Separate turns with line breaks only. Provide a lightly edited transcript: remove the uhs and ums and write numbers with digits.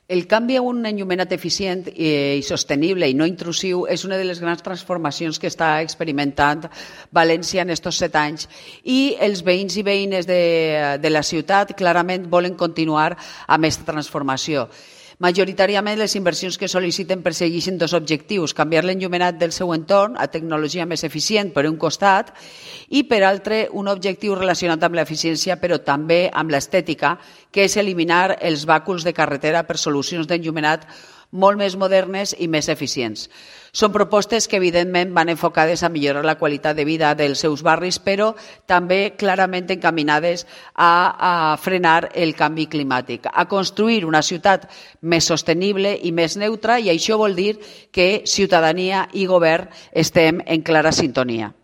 El canvi a un enllumenat eficient i sostenible i no intrusiu és una de les grans transformacions que està experimentant València en aquests 7 anys i els veïns i veïnes de la ciutat clarament volen continuar amb aquesta transformació. Majoritàriament les inversions que sol·liciten persegueixen 2 objectius: canviar l'enllumenat del seu entorn a tecnologia més eficient per un costat i per altre un objectiu relacionat amb l'eficiència però també amb l'estètica, que és eliminar els bàculs de carretera per solucions d'enllumenat molt més modernes i més eficients. Són propostes que evidentment van enfocades a millorar la qualitat de vida dels seus barris, però també clarament encaminades a frenar el canvi climàtic, a construir una ciutat més sostenible i més neutra, i això vol dir que ciutadania i govern estem en clara sintonia.